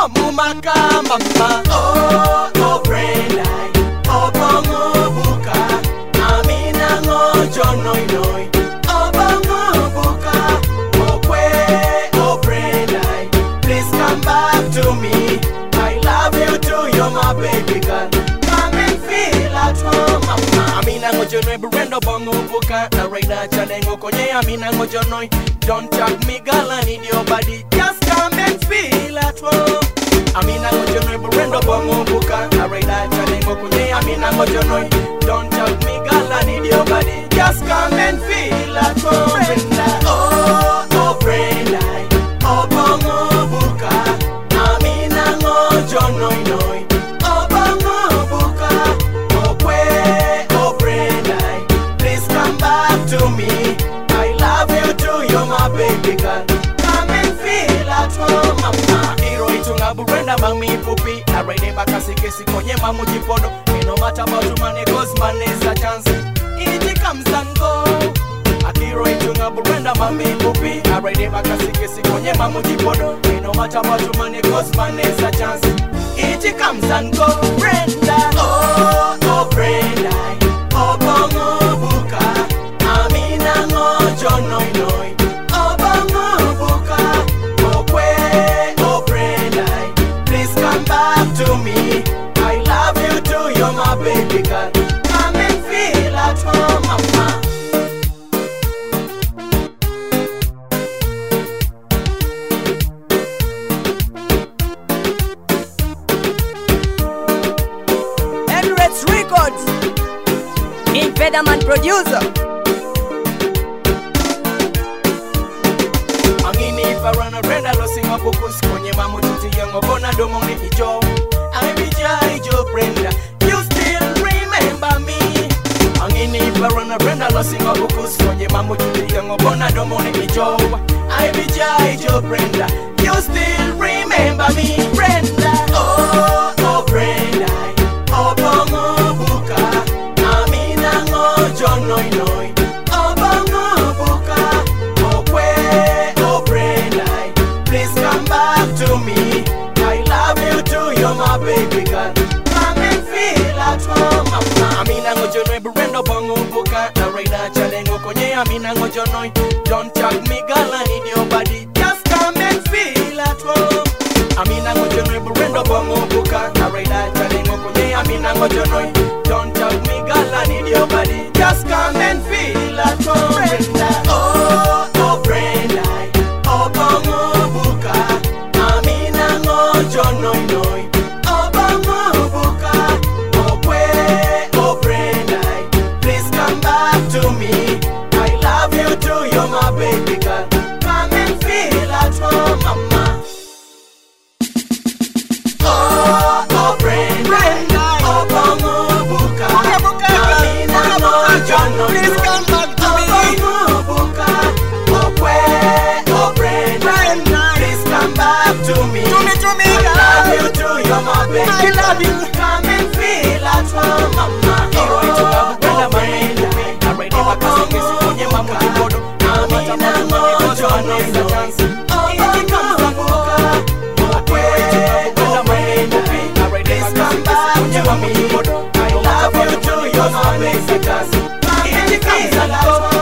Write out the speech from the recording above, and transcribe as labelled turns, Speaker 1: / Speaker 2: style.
Speaker 1: mumaka mama. Oh Brenda, oh bongo buka, amina ngojo noi noi. Oh bongo buka, oh kwe, oh Brenda, please come back to me. I love you too, you're my baby girl. Come and feel at home, mama. Amina ngojo noi, Brenda bongo buka, na raida chalengo konye amina ngojo noi. Don't check me, girl, I need your body. Just come and feel at home. Amina ngojo noi, Brenda bongo buka, na raida chalengo konye amina ngojo noi. Don't check me, girl, I need your body. Just come and feel at home, Brenda. Oh Brenda, oh bongo buka, amina ngojo noi noi. Oh bongo buka, oh kwe, oh Brenda, please come back to me. I love you too, you're my baby girl. Come and feel at home, mama. Hero itunga Brenda mami pupi. I ready baka sikesi konye mamu jipodo. No matter about money, cause money is a chance. It comes and go. Akiro itunga Brenda mami pupi. I ready baka sikesi konye mamu jipodo. No matter about money, cause money is a chance. It comes and go. Brenda, oh Brenda, oh bongo buka, amina ngojo noi noi. Oh bongo buka, oh kwe, oh Brenda, please come back to me. I love you too, you're my baby girl. Come and feel at home, mama.
Speaker 2: Emirates Records, King Featherman producer.
Speaker 1: Angini Farana Brenda losinga focus konye mamu tuti yango bona domo ni ijo. I be Joe Brenda, you still remember me. Angini Farana Brenda losinga focus konye mamu tuti yango bona domo ni ijo. I be Joe Brenda, you still remember me. Brenda, oh Brenda, oh bongo buka, amina ngojo noi noi. Oh bongo buka, oh kwe, oh Brenda, please come back to me. I love you too, you're my baby girl. Come and feel at home, mama. Amina ngojo noi, Brenda bongo buka, na raida chalengo konye amina ngojo noi. Don't check me, girl, I need your body. Just come and feel at home. Amina ngojo noi, Brenda bongo buka, na raida chalengo konye amina ngojo noi. Don't check me, girl, I need your body. Just come and feel at home, Brenda. Oh Brenda, oh bongo buka, amina ngojo noi noi. Oh bongo buka, oh kwe, oh Brenda, please come back to me. I love you too, you're my baby girl. Come and feel at home, mama. Oh Brenda, oh bongo buka, amina ngojo noi noi.
Speaker 2: Please come back to me.
Speaker 1: Oh bongo buka, oh kwe, oh Brenda, please come back to me.
Speaker 2: To me,
Speaker 1: I love you too, you're my baby.
Speaker 2: I love you.
Speaker 1: Come and feel at home, mama. Hero itunga Brenda mami pupi. I ready baka sikesi konye mamu jipodo. Amina ngojo noi noi. It comes and buka, oh kwe, Brenda mami pupi. I ready baka sikesi konye mamu jipodo. I love you too, you're my baby girl. It comes and go.